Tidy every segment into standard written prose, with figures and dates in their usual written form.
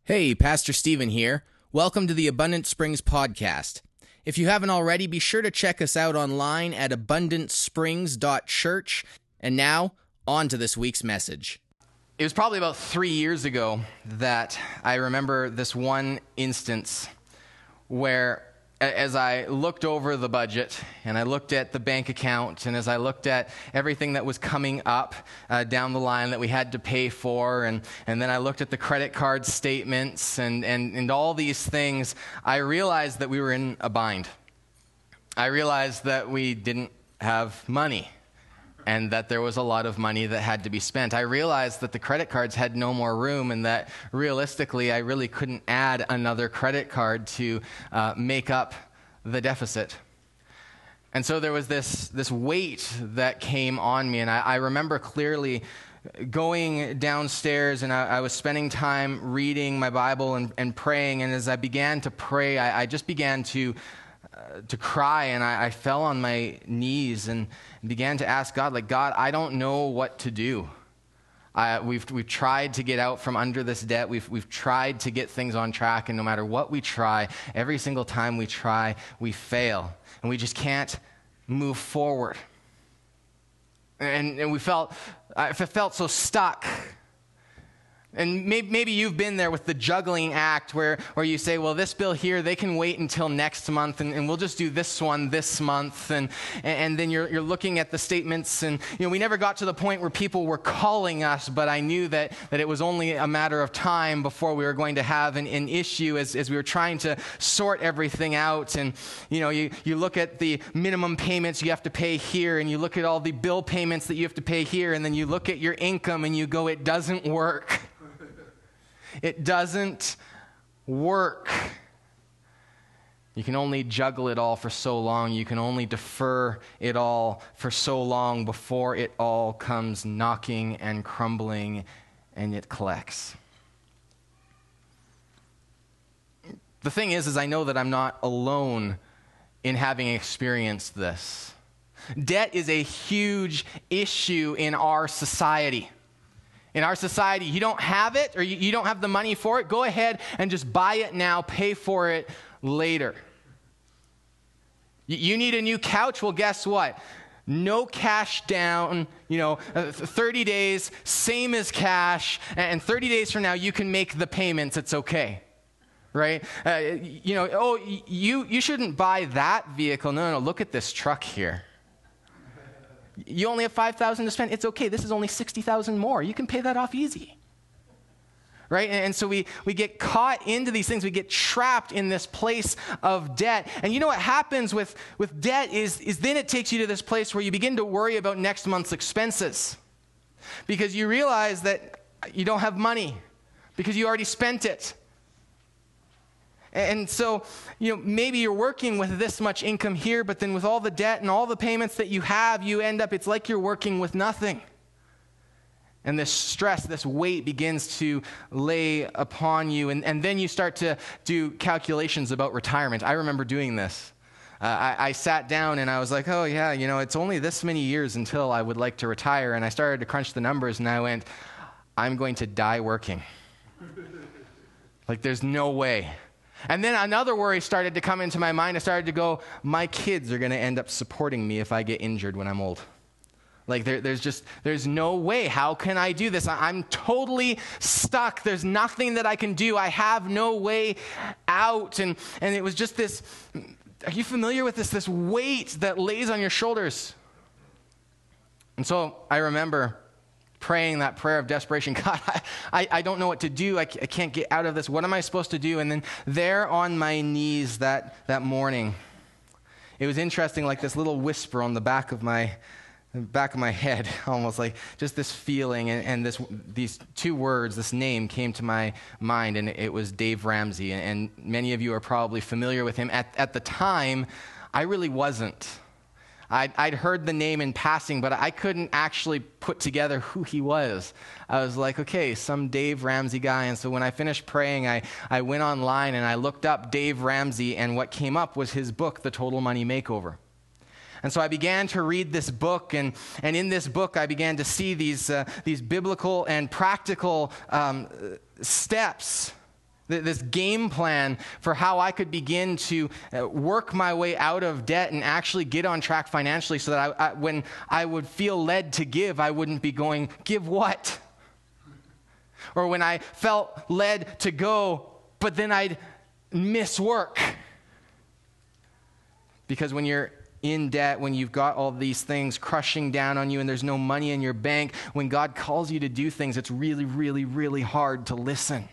Hey, Pastor Stephen here. Welcome to the Abundant Springs podcast. If you haven't already, be sure to check us out online at abundantsprings.church. And now, on to this week's message. It was probably about 3 years ago that I remember this one instance where, as I looked over the budget and I looked at the bank account and as I looked at everything that was coming up down the line that we had to pay for, and then I looked at the credit card statements and all these things, I realized that we were in a bind. I realized that we didn't have money and that there was a lot of money that had to be spent. I realized that the credit cards had no more room and that realistically I really couldn't add another credit card to make up the deficit. And so there was this weight that came on me, and I remember clearly going downstairs, and I was spending time reading my Bible and praying, and as I began to pray, I just began to cry, and I fell on my knees and began to ask God, God, I don't know what to do. We've tried to get out from under this debt. We've tried to get things on track, and no matter what we try, every single time we try, we fail, and we just can't move forward. And I felt so stuck. And maybe you've been there with the juggling act where you say, well, this bill here, they can wait until next month, and we'll just do this one this month. And then you're looking at the statements, and we never got to the point where people were calling us, but I knew that it was only a matter of time before we were going to have an issue as we were trying to sort everything out. And you look at the minimum payments you have to pay here, and you look at all the bill payments that you have to pay here, and then you look at your income and you go, it doesn't work. It doesn't work. You can only juggle it all for so long. You can only defer it all for so long before it all comes knocking and crumbling and it collects. The thing is I know that I'm not alone in having experienced this. Debt is a huge issue in our society. In our society, you don't have it or you don't have the money for it, go ahead and just buy it now, pay for it later. You need a new couch? Well, guess what? No cash down, 30 days, same as cash, and 30 days from now you can make the payments, it's okay. Right? You shouldn't buy that vehicle. No, look at this truck here. You only have $5,000 to spend. It's okay. This is only $60,000 more. You can pay that off easy. Right? And so we get caught into these things. We get trapped in this place of debt. And you know what happens with debt is then it takes you to this place where you begin to worry about next month's expenses. Because you realize that you don't have money because you already spent it. And so, maybe you're working with this much income here, but then with all the debt and all the payments that you have, you end up, it's like you're working with nothing. And this stress, this weight begins to lay upon you. And then you start to do calculations about retirement. I remember doing this. I sat down and I was like, oh yeah, it's only this many years until I would like to retire. And I started to crunch the numbers and I went, I'm going to die working. There's no way. And then another worry started to come into my mind. I started to go, my kids are going to end up supporting me if I get injured when I'm old. There's no way. How can I do this? I'm totally stuck. There's nothing that I can do. I have no way out. And it was just this, are you familiar with this weight that lays on your shoulders? And so I remember praying that prayer of desperation. God, I don't know what to do. I can't get out of this. What am I supposed to do? And then there on my knees that morning, it was interesting, this little whisper on the back of my head, almost just this feeling, and these two words, this name came to my mind, and it was Dave Ramsey. And many of you are probably familiar with him. At the time, I really wasn't. I'd heard the name in passing, but I couldn't actually put together who he was. I was like, okay, some Dave Ramsey guy. And so when I finished praying, I went online and I looked up Dave Ramsey, and what came up was his book, The Total Money Makeover. And so I began to read this book, and in this book I began to see these biblical and practical steps This game plan for how I could begin to work my way out of debt and actually get on track financially so that when I would feel led to give, I wouldn't be going, give what? Or when I felt led to go, but then I'd miss work. Because when you're in debt, when you've got all these things crushing down on you and there's no money in your bank, when God calls you to do things, it's really, really, really hard to listen.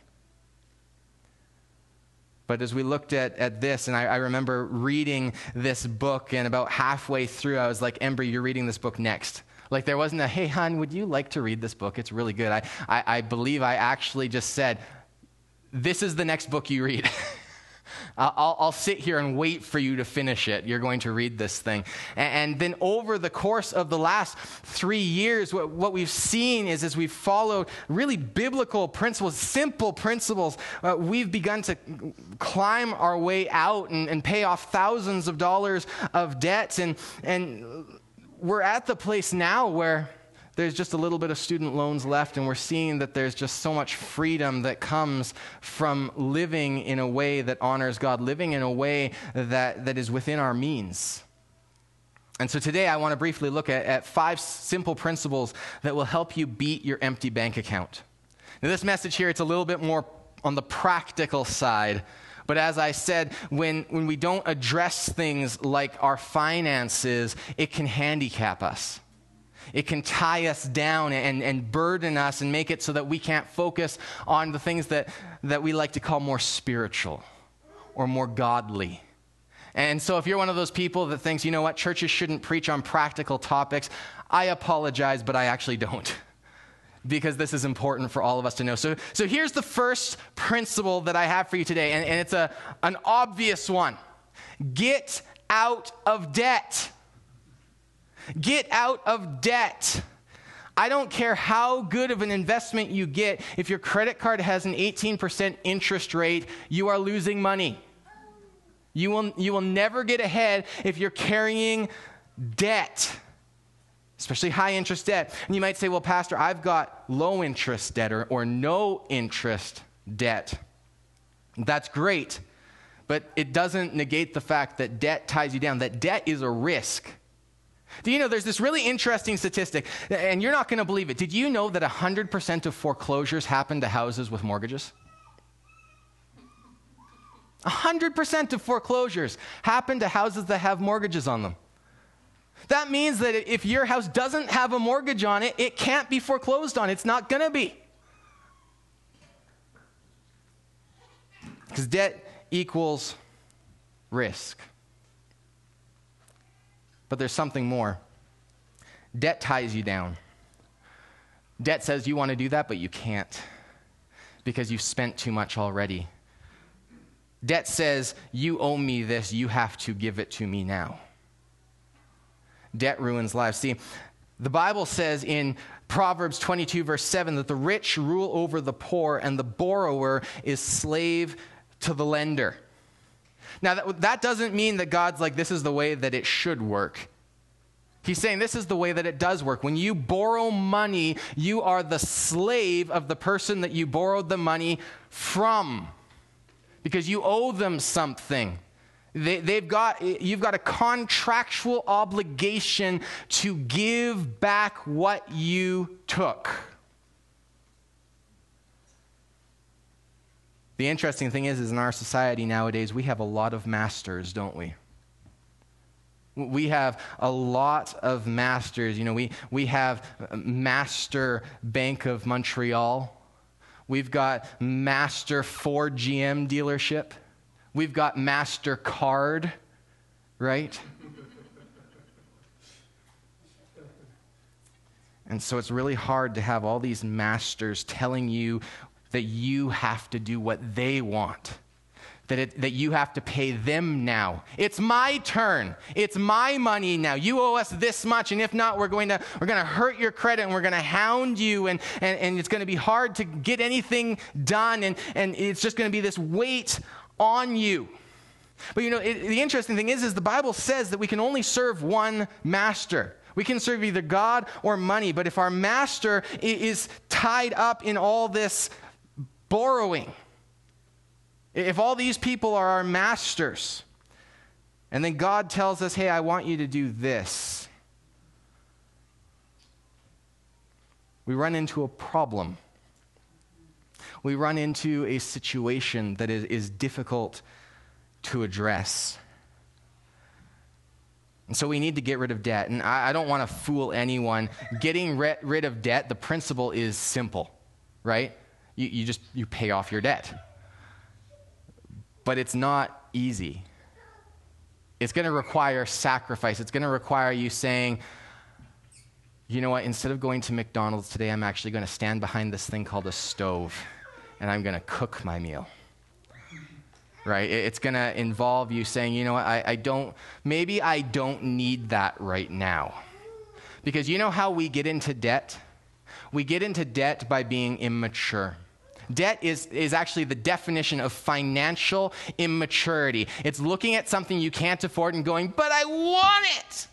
But as we looked at this, and I remember reading this book, and about halfway through, I was like, Embry, you're reading this book next. Like, there wasn't a, hey, hon, would you like to read this book? It's really good. I believe I actually just said, this is the next book you read. I'll sit here and wait for you to finish it. You're going to read this thing. And then over the course of the last 3 years, what we've seen is as we've followed really biblical principles, simple principles, we've begun to climb our way out and pay off thousands of dollars of debts. And we're at the place now where there's just a little bit of student loans left, and we're seeing that there's just so much freedom that comes from living in a way that honors God, living in a way that is within our means. And so today I want to briefly look at 5 simple principles that will help you beat your empty bank account. Now, this message here, it's a little bit more on the practical side. But as I said, when we don't address things like our finances, it can handicap us. It can tie us down and burden us and make it so that we can't focus on the things that we like to call more spiritual or more godly. And so if you're one of those people that thinks, you know what, churches shouldn't preach on practical topics, I apologize, but I actually don't. Because this is important for all of us to know. So here's the first principle that I have for you today, and it's an obvious one. Get out of debt. Get out of debt. I don't care how good of an investment you get. If your credit card has an 18% interest rate, you are losing money. You will never get ahead if you're carrying debt, especially high interest debt. And you might say, well, Pastor, I've got low interest debt or no interest debt. That's great, but it doesn't negate the fact that debt ties you down, that debt is a risk. Do you know there's this really interesting statistic, and you're not going to believe it. Did you know that 100% of foreclosures happen to houses with mortgages? 100% of foreclosures happen to houses that have mortgages on them. That means that if your house doesn't have a mortgage on it, it can't be foreclosed on. It's not going to be. Because debt equals risk. But there's something more. Debt ties you down. Debt says you want to do that, but you can't because you've spent too much already. Debt says you owe me this, you have to give it to me now. Debt ruins lives. See, the Bible says in Proverbs 22, verse 7, that the rich rule over the poor and the borrower is slave to the lender. Now, that doesn't mean that God's like, this is the way that it should work. He's saying this is the way that it does work. When you borrow money, you are the slave of the person that you borrowed the money from because you owe them something. You've got a contractual obligation to give back what you took. The interesting thing is in our society nowadays, we have a lot of masters, don't we? We have a lot of masters. You know, we have Master Bank of Montreal. We've got Master Ford GM dealership. We've got MasterCard, right? And so it's really hard to have all these masters telling you that you have to do what they want, that you have to pay them now. It's my turn. It's my money now. You owe us this much, and if not, we're going to hurt your credit, and we're going to hound you, and it's going to be hard to get anything done, and it's just going to be this weight on you. But you know, the interesting thing is the Bible says that we can only serve one master. We can serve either God or money, but if our master is tied up in all this borrowing, If all these people are our masters, and then God tells us, hey, I want you to do this, we run into a problem. We run into a situation that is difficult to address. And so we need to get rid of debt. And I don't want to fool anyone. Getting rid of debt, the principle is simple, right? You pay off your debt. But it's not easy. It's going to require sacrifice. It's going to require you saying, you know what, instead of going to McDonald's today, I'm actually going to stand behind this thing called a stove, and I'm going to cook my meal. Right? It's going to involve you saying, you know what, maybe I don't need that right now. Because you know how we get into debt? We get into debt by being immature. Debt is actually the definition of financial immaturity. It's looking at something you can't afford and going, but I want it.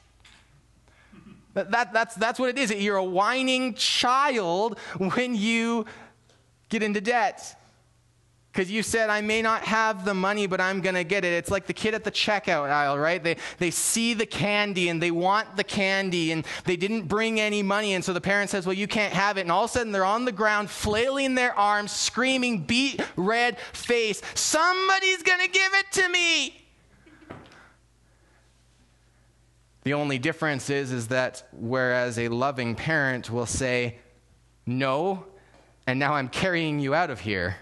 That's what it is. You're a whining child when you get into debt. Because you said, I may not have the money, but I'm going to get it. It's like the kid at the checkout aisle, right? They see the candy and they want the candy and they didn't bring any money. And so the parent says, well, you can't have it. And all of a sudden they're on the ground, flailing their arms, screaming, beet red face, somebody's going to give it to me. The only difference is that whereas a loving parent will say, no, and now I'm carrying you out of here,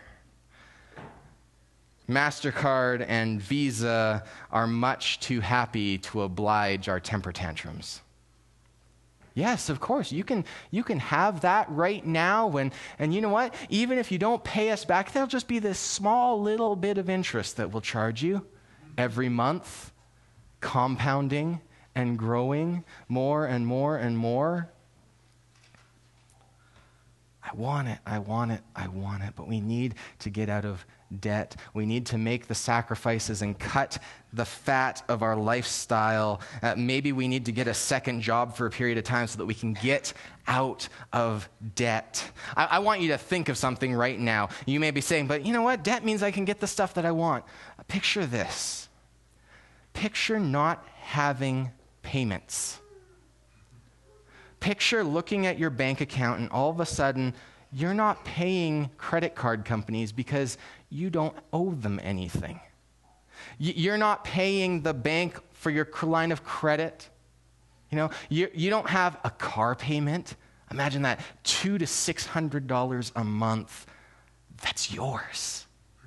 MasterCard and Visa are much too happy to oblige our temper tantrums. Yes, of course, you can have that right now, and you know what? Even if you don't pay us back, there'll just be this small little bit of interest that we'll charge you every month, compounding and growing more and more and more. I want it, but we need to get out of debt. We need to make the sacrifices and cut the fat of our lifestyle. Maybe we need to get a second job for a period of time so that we can get out of debt. I want you to think of something right now. You may be saying, but you know what? Debt means I can get the stuff that I want. Picture this. Picture not having payments. Picture looking at your bank account and all of a sudden you're not paying credit card companies because you don't owe them anything. You're not paying the bank for your line of credit. You know, you don't have a car payment. Imagine that, $200 to $600 a month. That's yours.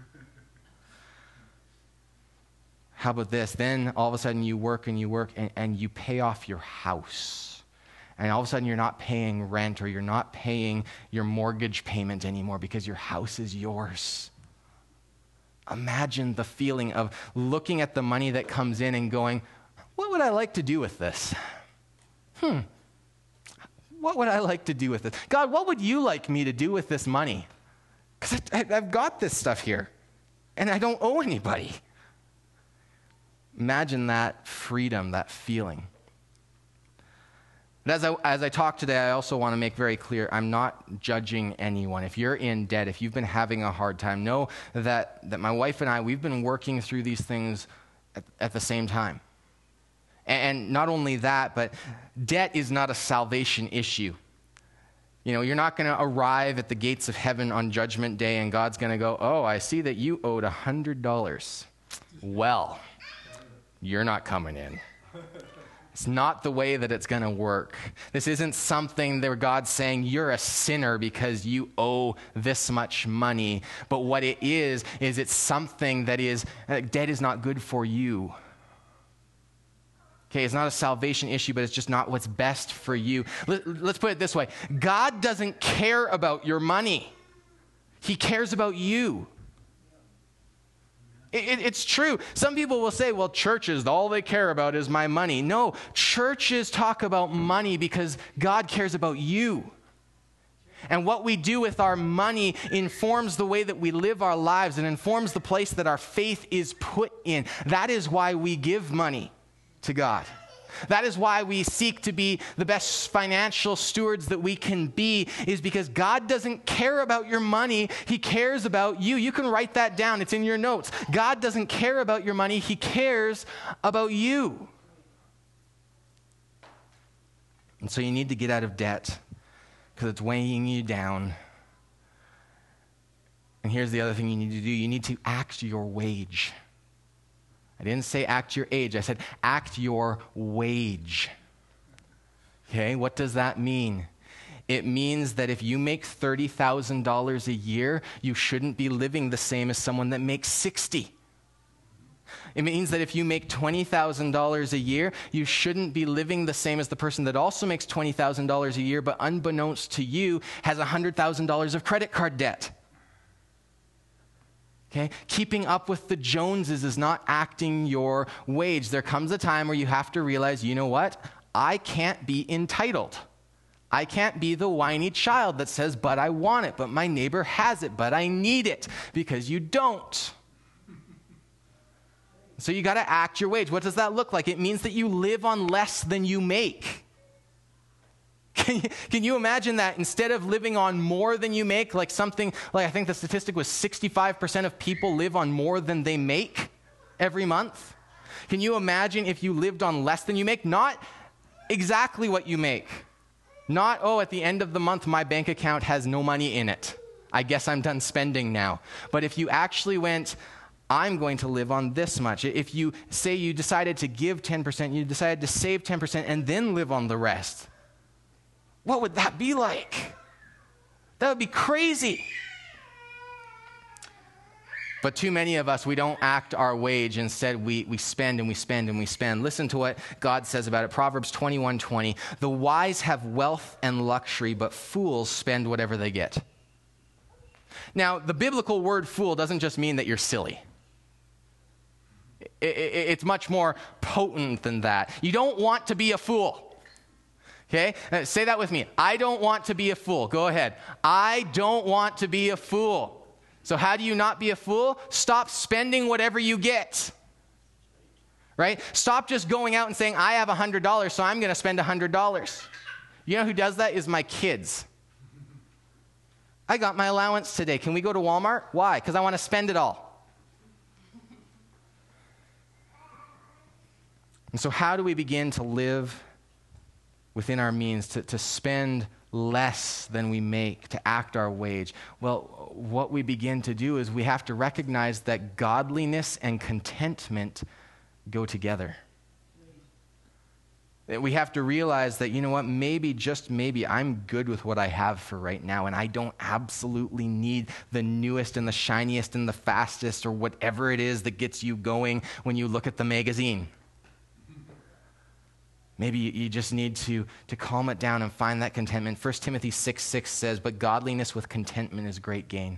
How about this? Then all of a sudden you work and you pay off your house. And all of a sudden you're not paying rent or you're not paying your mortgage payment anymore because your house is yours. Imagine the feeling of looking at the money that comes in and going, what would I like to do with this? What would I like to do with this? God, what would you like me to do with this money? Because I've got this stuff here and I don't owe anybody. Imagine that freedom, that feeling. But as I talk today, I also want to make very clear, I'm not judging anyone. If you're in debt, if you've been having a hard time, know that my wife and I, we've been working through these things at the same time. And not only that, but debt is not a salvation issue. You know, you're not going to arrive at the gates of heaven on Judgment Day and God's going to go, oh, I see that you owed $100. Well, you're not coming in. It's not the way that it's going to work. This isn't something that God's saying you're a sinner because you owe this much money. But what it is it's something that is, debt is not good for you. Okay, it's not a salvation issue, but it's just not what's best for you. Let's put it this way. God doesn't care about your money. He cares about you. It's true. Some people will say, well, churches, all they care about is my money. No, churches talk about money because God cares about you. And what we do with our money informs the way that we live our lives and informs the place that our faith is put in. That is why we give money to God. That is why we seek to be the best financial stewards that we can be, is because God doesn't care about your money. He cares about you. You can write that down. It's in your notes. God doesn't care about your money. He cares about you. And so you need to get out of debt because it's weighing you down. And here's the other thing you need to do. You need to act your wage. I didn't say act your age. I said act your wage. Okay, what does that mean? It means that if you make $30,000 a year, you shouldn't be living the same as someone that makes 60. It means that if you make $20,000 a year, you shouldn't be living the same as the person that also makes $20,000 a year, but unbeknownst to you, has $100,000 of credit card debt. Okay? Keeping up with the Joneses is not acting your wage. There comes a time where you have to realize, you know what? I can't be entitled. I can't be the whiny child that says, but I want it, but my neighbor has it, but I need it, because you don't. So you got to act your wage. What does that look like? It means that you live on less than you make. Can you imagine that instead of living on more than you make, like something, like I think the statistic was 65% of people live on more than they make every month? Can you imagine if you lived on less than you make? Not exactly what you make. Not, oh, at the end of the month, my bank account has no money in it. I guess I'm done spending now. But if you actually went, I'm going to live on this much. If you say you decided to give 10%, you decided to save 10% and then live on the rest, what would that be like? That would be crazy. But too many of us, we don't act our wage. Instead, we spend and we spend and we spend. Listen to what God says about it. Proverbs 21:20. The wise have wealth and luxury, but fools spend whatever they get. Now, the biblical word fool doesn't just mean that you're silly. It's much more potent than that. You don't want to be a fool. Okay? Say that with me. I don't want to be a fool. Go ahead. I don't want to be a fool. So how do you not be a fool? Stop spending whatever you get. Right? Stop just going out and saying, I have $100, so I'm going to spend $100. You know who does that? Is my kids. I got my allowance today. Can we go to Walmart? Why? Because I want to spend it all. And so how do we begin to live within our means, to spend less than we make, to act our wage? Well, what we begin to do is we have to recognize that godliness and contentment go together. We have to realize that, you know what, maybe, just maybe, I'm good with what I have for right now, and I don't absolutely need the newest and the shiniest and the fastest or whatever it is that gets you going when you look at the magazine. Maybe you just need to calm it down and find that contentment. 1 Timothy 6:6 says, but godliness with contentment is great gain.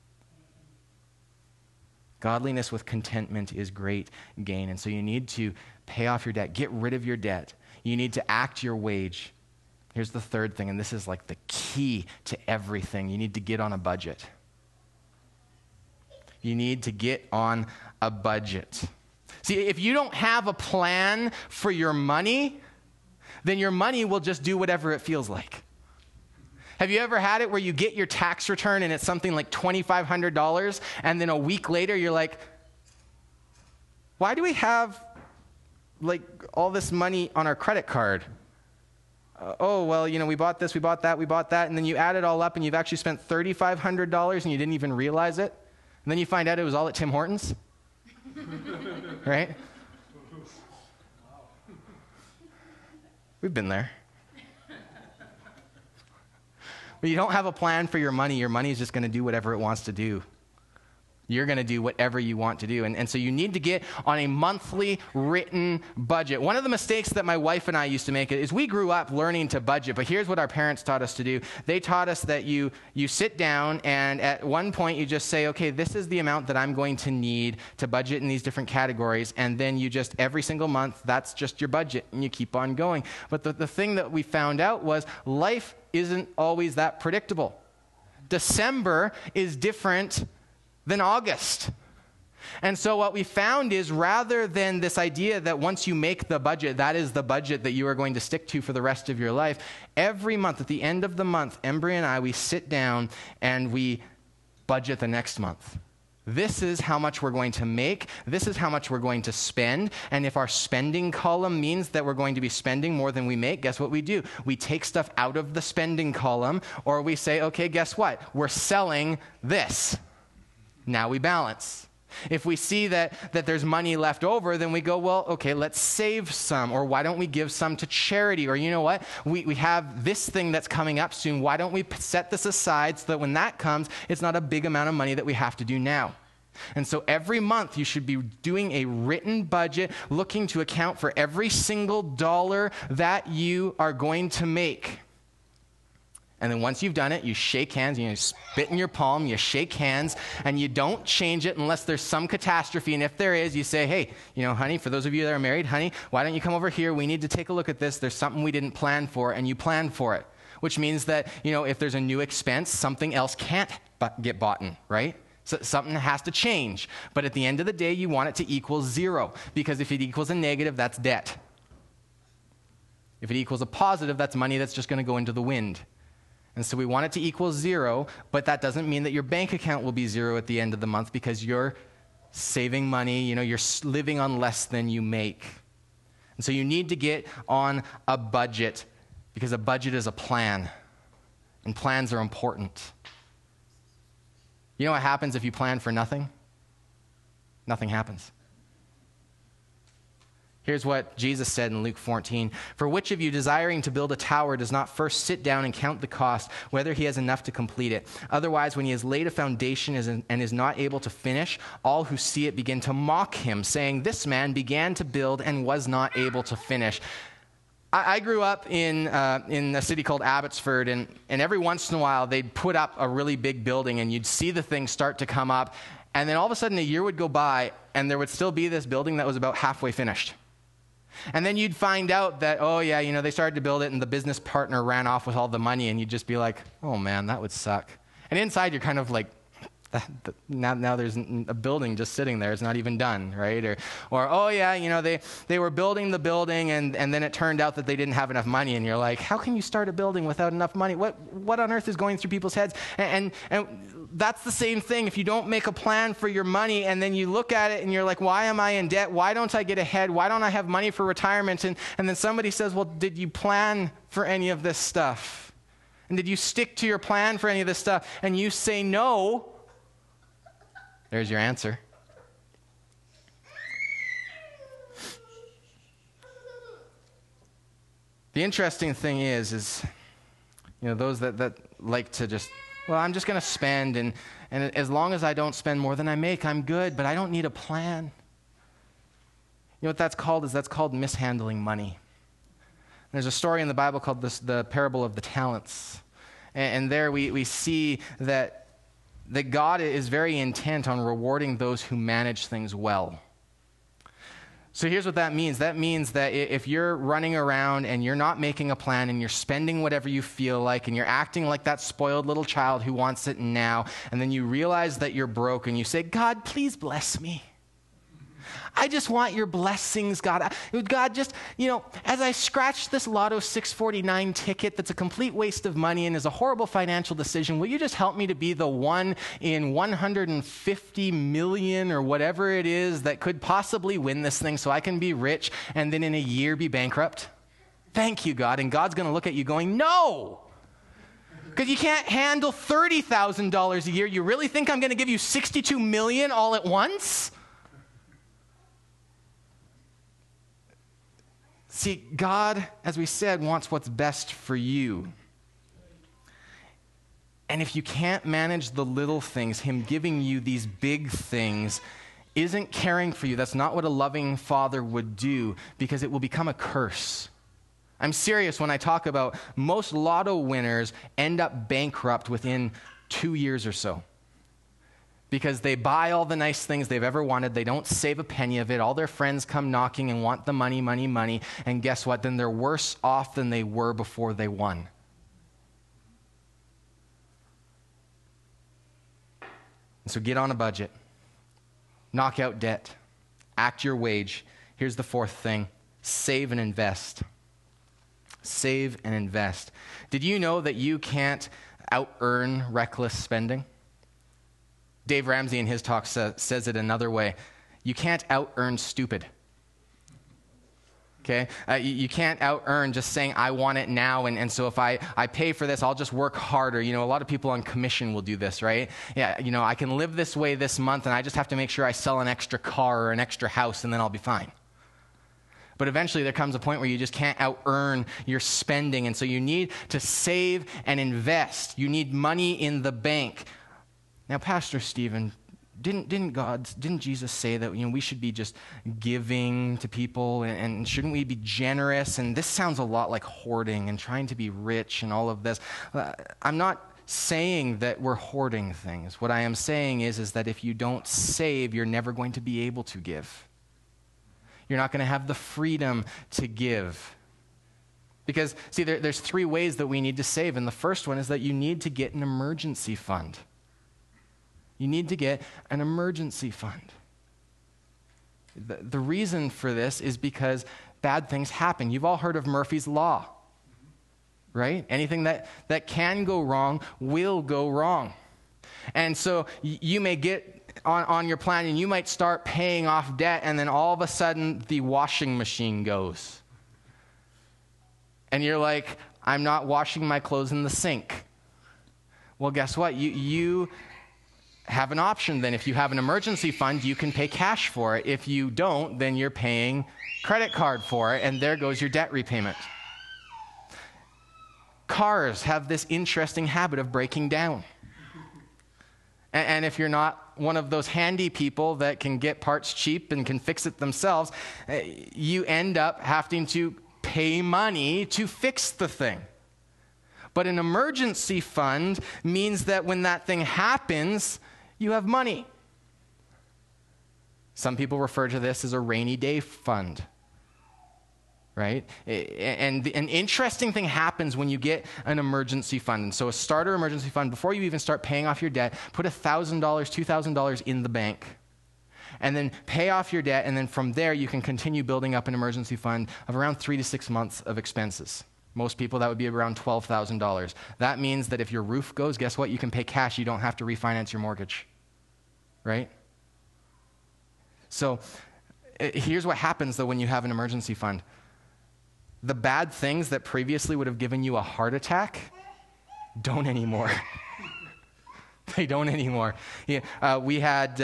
Godliness with contentment is great gain. And so you need to pay off your debt. Get rid of your debt. You need to act your wage. Here's the third thing, and this is like the key to everything. You need to get on a budget. You need to get on a budget. See, if you don't have a plan for your money, then your money will just do whatever it feels like. Have you ever had it where you get your tax return and it's something like $2,500, and then a week later you're like, why do we have like all this money on our credit card? Oh, well, you know, we bought this, we bought that, and then you add it all up and you've actually spent $3,500 and you didn't even realize it. And then you find out it was all at Tim Hortons. Right? We've been there. When you don't have a plan for your money is just going to do whatever it wants to do. You're going to do whatever you want to do. And so you need to get on a monthly written budget. One of the mistakes that my wife and I used to make is we grew up learning to budget, but here's what our parents taught us to do. They taught us that you sit down and at one point you just say, okay, this is the amount that I'm going to need to budget in these different categories. And then you just, every single month, that's just your budget and you keep on going. But the thing that we found out was life isn't always that predictable. December is different than August. And so what we found is, rather than this idea that once you make the budget, that is the budget that you are going to stick to for the rest of your life, every month, at the end of the month, Embry and I, we sit down and we budget the next month. This is how much we're going to make. This is how much we're going to spend. And if our spending column means that we're going to be spending more than we make, guess what we do? We take stuff out of the spending column, or we say, okay, guess what? We're selling this. Now we balance. If we see that there's money left over, then we go, well, okay, let's save some, or why don't we give some to charity? Or you know what? We have this thing that's coming up soon. Why don't we set this aside so that when that comes, it's not a big amount of money that we have to do now? And so every month you should be doing a written budget, looking to account for every single dollar that you are going to make. And then once you've done it, you shake hands, you spit in your palm, you shake hands, and you don't change it unless there's some catastrophe. And if there is, you say, hey, honey, for those of you that are married, honey, why don't you come over here? We need to take a look at this. There's something we didn't plan for, and you plan for it, which means that, if there's a new expense, something else can't get bought in, right? So something has to change. But at the end of the day, you want it to equal zero, because if it equals a negative, that's debt. If it equals a positive, that's money that's just going to go into the wind. And so we want it to equal zero, but that doesn't mean that your bank account will be zero at the end of the month, because you're saving money, you're living on less than you make. And so you need to get on a budget, because a budget is a plan, and plans are important. You know what happens if you plan for nothing? Nothing happens. Here's what Jesus said in Luke 14. For which of you desiring to build a tower does not first sit down and count the cost, whether he has enough to complete it? Otherwise, when he has laid a foundation and is not able to finish, all who see it begin to mock him, saying, this man began to build and was not able to finish. I grew up in a city called Abbotsford, and every once in a while they'd put up a really big building, and you'd see the thing start to come up, and then all of a sudden a year would go by, and there would still be this building that was about halfway finished. And then you'd find out that, they started to build it, and the business partner ran off with all the money, and you'd just be like, oh man, that would suck. And inside you're kind of like, now there's a building just sitting there. It's not even done, right? Or they were building the building, and then it turned out that they didn't have enough money, and you're like, how can you start a building without enough money? What on earth is going through people's heads? And that's the same thing. If you don't make a plan for your money, and then you look at it and you're like, why am I in debt? Why don't I get ahead? Why don't I have money for retirement? And then somebody says, well, did you plan for any of this stuff? And did you stick to your plan for any of this stuff? And you say no. There's your answer. The interesting thing is those that like to just, well, I'm just going to spend, and as long as I don't spend more than I make, I'm good, but I don't need a plan. You know what that's called? That's called mishandling money. There's a story in the Bible called the parable of the talents. And there we see that God is very intent on rewarding those who manage things well. So here's what that means. That means that if you're running around and you're not making a plan and you're spending whatever you feel like and you're acting like that spoiled little child who wants it now, and then you realize that you're broke and you say, God, please bless me. I just want your blessings, God. God, just, as I scratch this Lotto 649 ticket that's a complete waste of money and is a horrible financial decision, will you just help me to be the one in 150 million or whatever it is that could possibly win this thing so I can be rich and then in a year be bankrupt? Thank you, God. And God's going to look at you going, no. Because you can't handle $30,000 a year. You really think I'm going to give you 62 million all at once? See, God, as we said, wants what's best for you. And if you can't manage the little things, him giving you these big things isn't caring for you. That's not what a loving father would do, because it will become a curse. I'm serious when I talk about most lotto winners end up bankrupt within 2 years or so. Because they buy all the nice things they've ever wanted. They don't save a penny of it. All their friends come knocking and want the money, money, money. And guess what? Then they're worse off than they were before they won. And so get on a budget. Knock out debt. Act your wage. Here's the fourth thing. Save and invest. Save and invest. Did you know that you can't out-earn reckless spending? Dave Ramsey in his talk says it another way. You can't out-earn stupid. Okay? You can't out-earn just saying, I want it now, and so if I pay for this, I'll just work harder. A lot of people on commission will do this, right? Yeah, I can live this way this month, and I just have to make sure I sell an extra car or an extra house, and then I'll be fine. But eventually there comes a point where you just can't out-earn your spending, and so you need to save and invest. You need money in the bank. Now, Pastor Stephen, didn't Jesus say that we should be just giving to people, and shouldn't we be generous? And this sounds a lot like hoarding and trying to be rich and all of this. I'm not saying that we're hoarding things. What I am saying is that if you don't save, you're never going to be able to give. You're not going to have the freedom to give. Because, see, there's three ways that we need to save. And the first one is that you need to get an emergency fund. You need to get an emergency fund. The reason for this is because bad things happen. You've all heard of Murphy's Law, right? Anything that can go wrong will go wrong. And so you may get on your plan, and you might start paying off debt, and then all of a sudden the washing machine goes. And you're like, I'm not washing my clothes in the sink. Well, guess what? You have an option then. If you have an emergency fund, you can pay cash for it. If you don't, then you're paying credit card for it, and there goes your debt repayment. Cars have this interesting habit of breaking down. And if you're not one of those handy people that can get parts cheap and can fix it themselves, you end up having to pay money to fix the thing. But an emergency fund means that when that thing happens, you have money. Some people refer to this as a rainy day fund. Right? And an interesting thing happens when you get an emergency fund. And so a starter emergency fund, before you even start paying off your debt, put $1,000, $2,000 in the bank. And then pay off your debt, and then from there you can continue building up an emergency fund of around 3 to 6 months of expenses. Most people, that would be around $12,000. That means that if your roof goes, guess what? You can pay cash. You don't have to refinance your mortgage. Right? So here's what happens, though, when you have an emergency fund. The bad things that previously would have given you a heart attack don't anymore. They don't anymore. Yeah, we had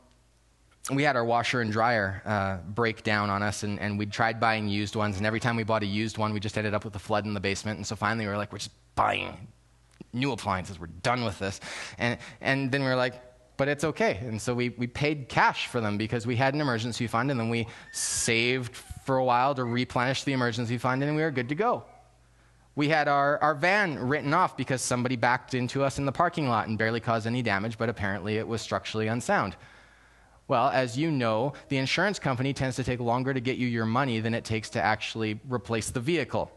our washer and dryer break down on us, and we tried buying used ones, and every time we bought a used one, we just ended up with a flood in the basement. And so finally we were like, we're just buying new appliances. We're done with this. And then we were like, but it's okay. And so we paid cash for them because we had an emergency fund, and then we saved for a while to replenish the emergency fund, and we were good to go. We had our van written off because somebody backed into us in the parking lot and barely caused any damage, but apparently it was structurally unsound. Well, as you know, the insurance company tends to take longer to get you your money than it takes to actually replace the vehicle.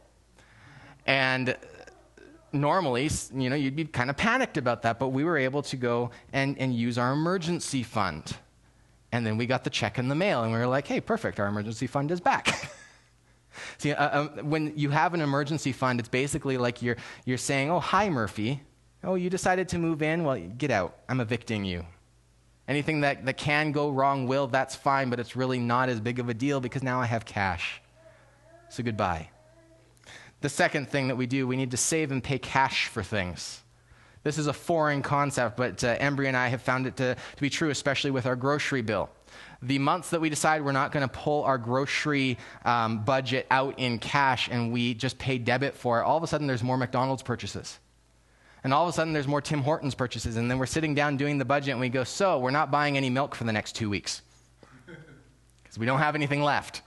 And normally, you'd be kind of panicked about that, but we were able to go and use our emergency fund. And then we got the check in the mail, and we were like, hey, perfect, our emergency fund is back. See, when you have an emergency fund, it's basically like you're saying, oh, hi, Murphy. Oh, you decided to move in? Well, get out. I'm evicting you. Anything that can go wrong will, that's fine, but it's really not as big of a deal because now I have cash. So goodbye. The second thing that we do, we need to save and pay cash for things. This is a foreign concept, but Embry and I have found it to be true, especially with our grocery bill. The months that we decide we're not going to pull our grocery budget out in cash and we just pay debit for it, all of a sudden there's more McDonald's purchases. And all of a sudden there's more Tim Hortons purchases. And then we're sitting down doing the budget and we go, so we're not buying any milk for the next 2 weeks because we don't have anything left.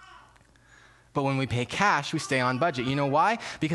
But when we pay cash, we stay on budget. You know why? Because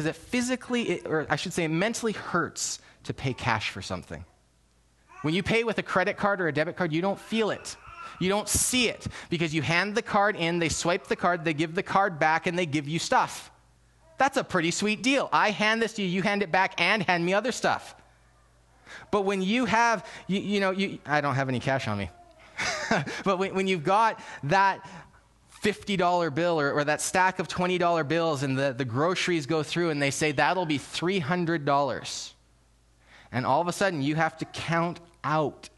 it mentally hurts to pay cash for something. When you pay with a credit card or a debit card, you don't feel it. You don't see it because you hand the card in, they swipe the card, they give the card back, and they give you stuff. That's a pretty sweet deal. I hand this to you, you hand it back, and hand me other stuff. But when you have, I don't have any cash on me. But when you've got that $50 bill or that stack of $20 bills and the groceries go through and they say that'll be $300. And all of a sudden you have to count out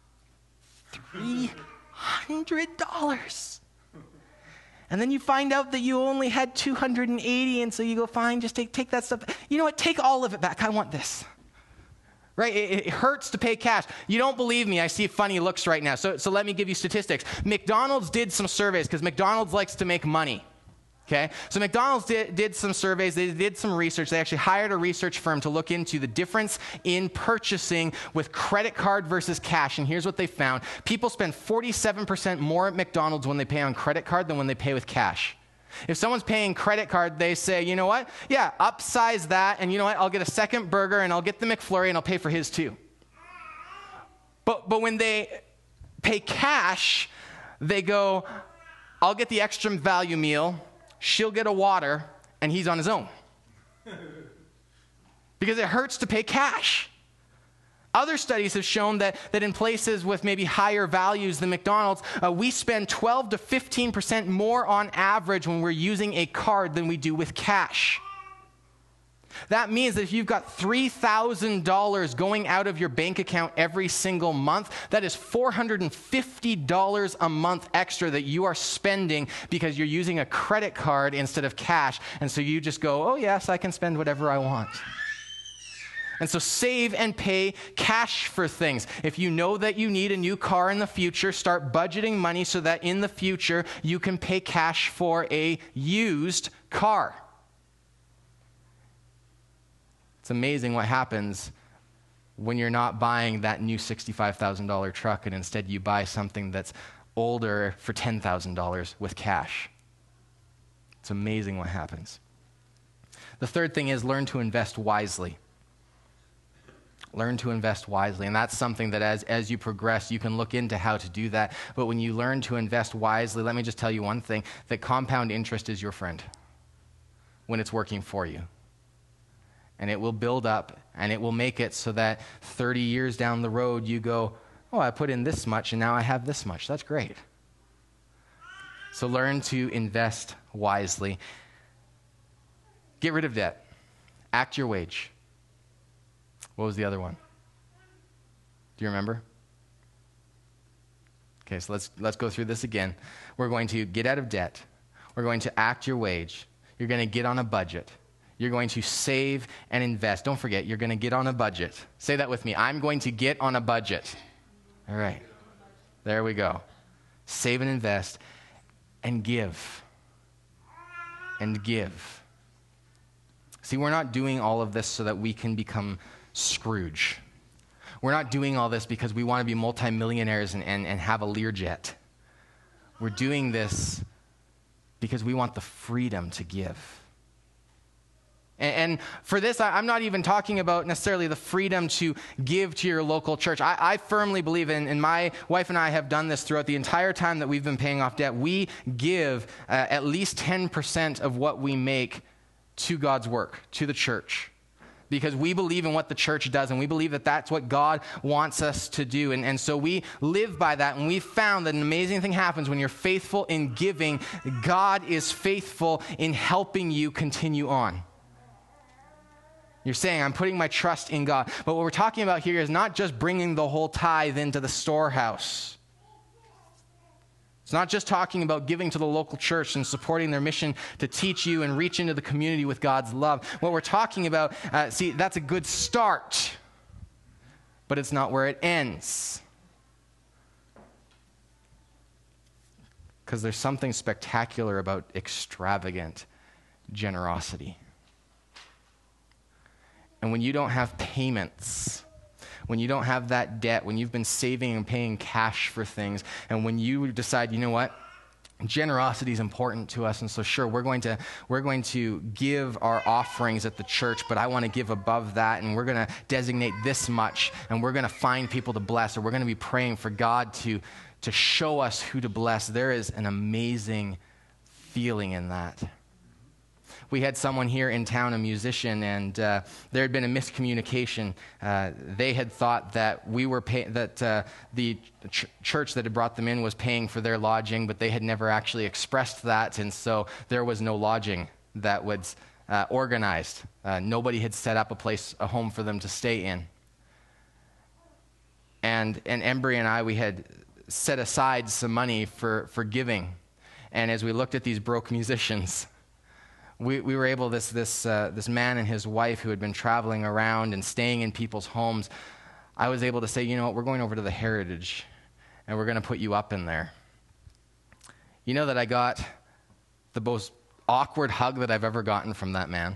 $300. And then you find out that you only had 280, and so you go, fine, just take that stuff. You know what? Take all of it back. I want this. Right? It hurts to pay cash. You don't believe me. I see funny looks right now. So let me give you statistics. McDonald's did some surveys because McDonald's likes to make money. Okay? So McDonald's did some surveys. They did some research. They actually hired a research firm to look into the difference in purchasing with credit card versus cash. And here's what they found. People spend 47% more at McDonald's when they pay on credit card than when they pay with cash. If someone's paying credit card, they say, you know what? Yeah, upsize that. And you know what? I'll get a second burger and I'll get the McFlurry and I'll pay for his too. But when they pay cash, they go, I'll get the extra value meal. She'll get a water, and he's on his own. Because it hurts to pay cash. Other studies have shown that in places with maybe higher values than McDonald's, we spend 12 to 15% more on average when we're using a card than we do with cash. That means that if you've got $3,000 going out of your bank account every single month, that is $450 a month extra that you are spending because you're using a credit card instead of cash. And so you just go, oh yes, I can spend whatever I want. And so save and pay cash for things. If you know that you need a new car in the future, start budgeting money so that in the future you can pay cash for a used car. It's amazing what happens when you're not buying that new $65,000 truck and instead you buy something that's older for $10,000 with cash. It's amazing what happens. The third thing is learn to invest wisely. Learn to invest wisely. And that's something that as you progress, you can look into how to do that. But when you learn to invest wisely, let me just tell you one thing, that compound interest is your friend when it's working for you. And it will build up, and it will make it so that 30 years down the road, you go, oh, I put in this much, and now I have this much. That's great. So learn to invest wisely. Get rid of debt. Act your wage. What was the other one? Do you remember? Okay, so let's go through this again. We're going to get out of debt. We're going to act your wage. You're going to get on a budget. You're going to save and invest. Don't forget, you're going to get on a budget. Say that with me. I'm going to get on a budget. All right. There we go. Save and invest and give. And give. See, we're not doing all of this so that we can become Scrooge. We're not doing all this because we want to be multimillionaires and have a Learjet. We're doing this because we want the freedom to give. And for this, I'm not even talking about necessarily the freedom to give to your local church. I firmly believe, and my wife and I have done this throughout the entire time that we've been paying off debt, we give at least 10% of what we make to God's work, to the church. Because we believe in what the church does, and we believe that that's what God wants us to do. And so we live by that, and we've found that an amazing thing happens when you're faithful in giving. God is faithful in helping you continue on. You're saying, I'm putting my trust in God. But what we're talking about here is not just bringing the whole tithe into the storehouse. It's not just talking about giving to the local church and supporting their mission to teach you and reach into the community with God's love. What we're talking about, that's a good start, but it's not where it ends. Because there's something spectacular about extravagant generosity. And when you don't have payments, when you don't have that debt, when you've been saving and paying cash for things, and when you decide, you know what, generosity is important to us, and so sure, we're going to give our offerings at the church, but I want to give above that, and we're going to designate this much, and we're going to find people to bless, or we're going to be praying for God to show us who to bless. There is an amazing feeling in that. we had someone here in town, a musician, and there had been a miscommunication. They had thought that the church that had brought them in was paying for their lodging, but they had never actually expressed that, and so there was no lodging that was organized. Nobody had set up a home for them to stay in. And Embry and I, we had set aside some money for giving. And as we looked at these broke musicians, we were able, this man and his wife who had been traveling around and staying in people's homes, I was able to say, you know what, we're going over to the Heritage, and we're going to put you up in there. You know that I got the most awkward hug that I've ever gotten from that man.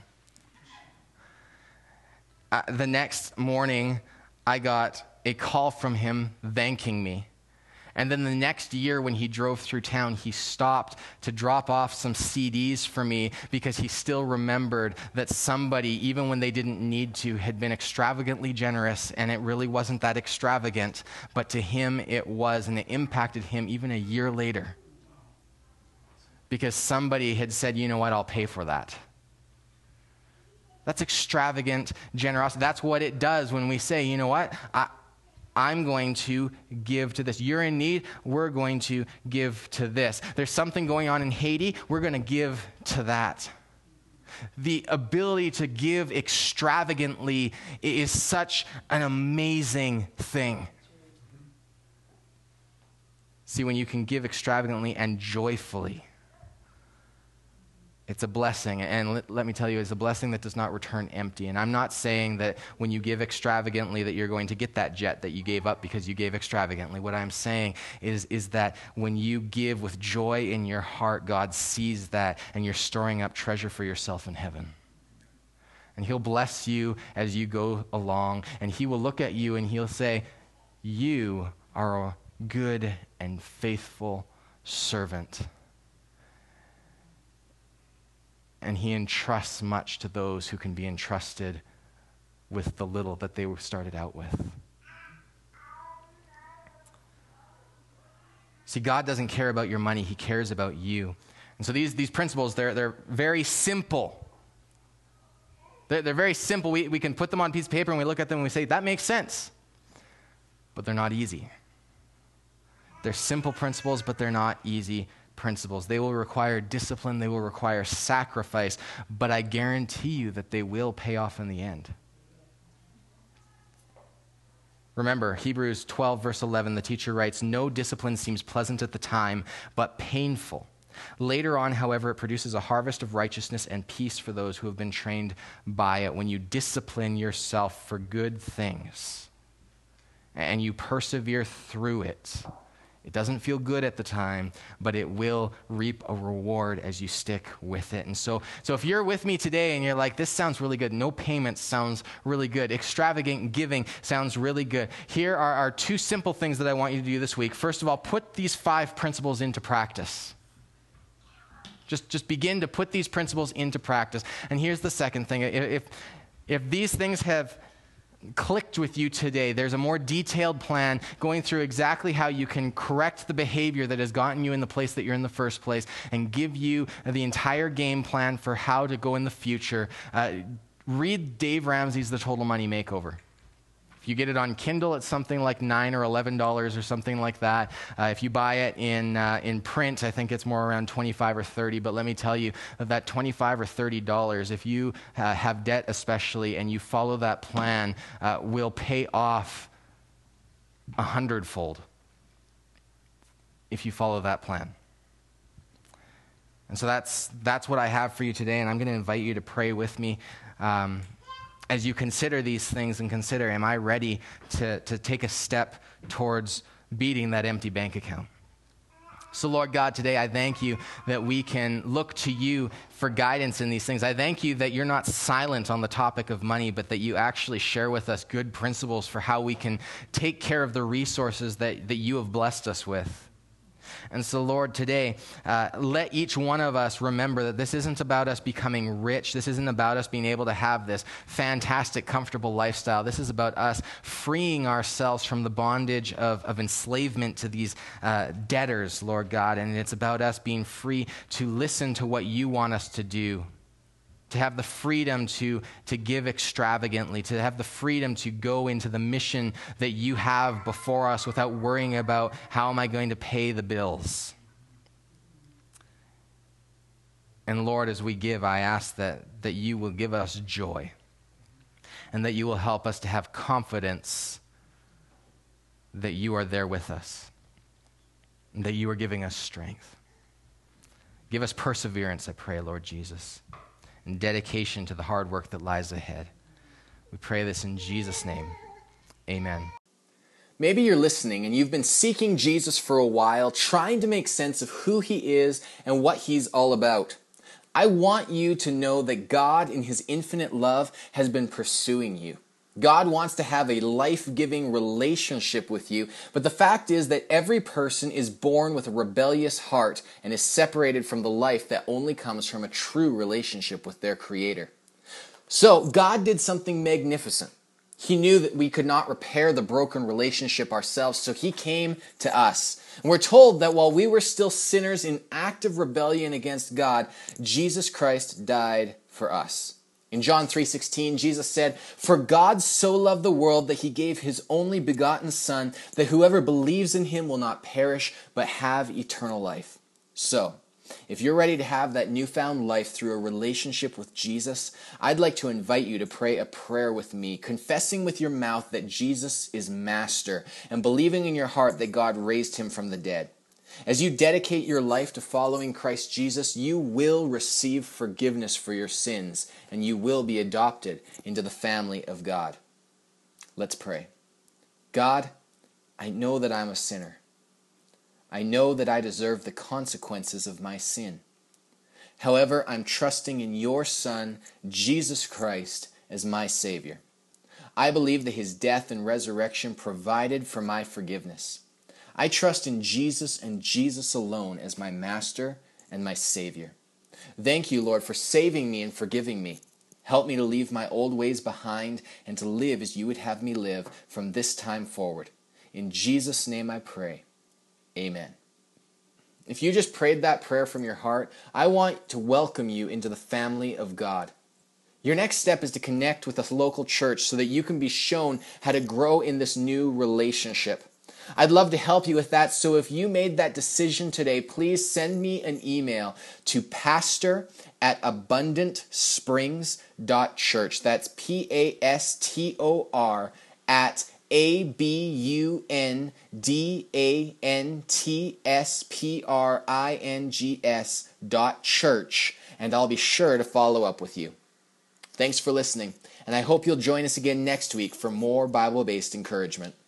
The next morning, I got a call from him thanking me. And then the next year when he drove through town, he stopped to drop off some CDs for me because he still remembered that somebody, even when they didn't need to, had been extravagantly generous, and it really wasn't that extravagant, but to him it was, and it impacted him even a year later. Because somebody had said, you know what, I'll pay for that. That's extravagant generosity. That's what it does when we say, you know what, I'm going to give to this. You're in need, we're going to give to this. There's something going on in Haiti, we're going to give to that. The ability to give extravagantly is such an amazing thing. See, when you can give extravagantly and joyfully, it's a blessing, and let me tell you, it's a blessing that does not return empty. And I'm not saying that when you give extravagantly that you're going to get that jet that you gave up because you gave extravagantly. What I'm saying is that when you give with joy in your heart, God sees that, and you're storing up treasure for yourself in heaven. And he'll bless you as you go along, and he will look at you and he'll say, you are a good and faithful servant. And he entrusts much to those who can be entrusted with the little that they were started out with. See, God doesn't care about your money. He cares about you. And so these principles, they're very simple. They're very simple. We can put them on a piece of paper and we look at them and we say, that makes sense. But they're not easy. They're simple principles, but they're not easy principles. They will require discipline, they will require sacrifice, but I guarantee you that they will pay off in the end. Remember, Hebrews 12, verse 11, the teacher writes, no discipline seems pleasant at the time, but painful. Later on, however, it produces a harvest of righteousness and peace for those who have been trained by it. When you discipline yourself for good things and you persevere through it, it doesn't feel good at the time, but it will reap a reward as you stick with it. And so if you're with me today and you're like, this sounds really good, no payments sounds really good, extravagant giving sounds really good, here are two simple things that I want you to do this week. First of all, put these 5 principles into practice. Just begin to put these principles into practice. And here's the second thing. If these things have clicked with you today, there's a more detailed plan going through exactly how you can correct the behavior that has gotten you in the place that you're in the first place and give you the entire game plan for how to go in the future. Read Dave Ramsey's The Total Money Makeover. If you get it on Kindle, it's something like $9 or $11 or something like that. If you buy it in print, I think it's more around $25 or $30. But let me tell you that $25 or $30, if you have debt especially, and you follow that plan, will pay off 100-fold if you follow that plan. And so that's what I have for you today, and I'm going to invite you to pray with me. As you consider these things and consider, am I ready to take a step towards beating that empty bank account? So, Lord God, today I thank you that we can look to you for guidance in these things. I thank you that you're not silent on the topic of money, but that you actually share with us good principles for how we can take care of the resources that you have blessed us with. And so, Lord, today, let each one of us remember that this isn't about us becoming rich. This isn't about us being able to have this fantastic, comfortable lifestyle. This is about us freeing ourselves from the bondage of enslavement to these debtors, Lord God. And it's about us being free to listen to what you want us to do to have the freedom to give extravagantly, to have the freedom to go into the mission that you have before us without worrying about how am I going to pay the bills. And Lord, as we give, I ask that you will give us joy and that you will help us to have confidence that you are there with us and that you are giving us strength. Give us perseverance, I pray, Lord Jesus, and dedication to the hard work that lies ahead. We pray this in Jesus' name. Amen. Maybe you're listening and you've been seeking Jesus for a while, trying to make sense of who he is and what he's all about. I want you to know that God, in his infinite love, has been pursuing you. God wants to have a life-giving relationship with you, but the fact is that every person is born with a rebellious heart and is separated from the life that only comes from a true relationship with their Creator. So God did something magnificent. He knew that we could not repair the broken relationship ourselves, so he came to us. And we're told that while we were still sinners in active rebellion against God, Jesus Christ died for us. In John 3:16, Jesus said, "For God so loved the world that he gave his only begotten Son, that whoever believes in him will not perish, but have eternal life." So, if you're ready to have that newfound life through a relationship with Jesus, I'd like to invite you to pray a prayer with me, confessing with your mouth that Jesus is Master and believing in your heart that God raised him from the dead. As you dedicate your life to following Christ Jesus, you will receive forgiveness for your sins and you will be adopted into the family of God. Let's pray. God, I know that I'm a sinner. I know that I deserve the consequences of my sin. However, I'm trusting in your Son, Jesus Christ, as my Savior. I believe that his death and resurrection provided for my forgiveness. I trust in Jesus and Jesus alone as my Master and my Savior. Thank you, Lord, for saving me and forgiving me. Help me to leave my old ways behind and to live as you would have me live from this time forward. In Jesus' name I pray. Amen. If you just prayed that prayer from your heart, I want to welcome you into the family of God. Your next step is to connect with a local church so that you can be shown how to grow in this new relationship. I'd love to help you with that, so if you made that decision today, please send me an email to pastor@abundantsprings.church. That's PASTOR at ABUNDANTSPRINGS.church, and I'll be sure to follow up with you. Thanks for listening, and I hope you'll join us again next week for more Bible-based encouragement.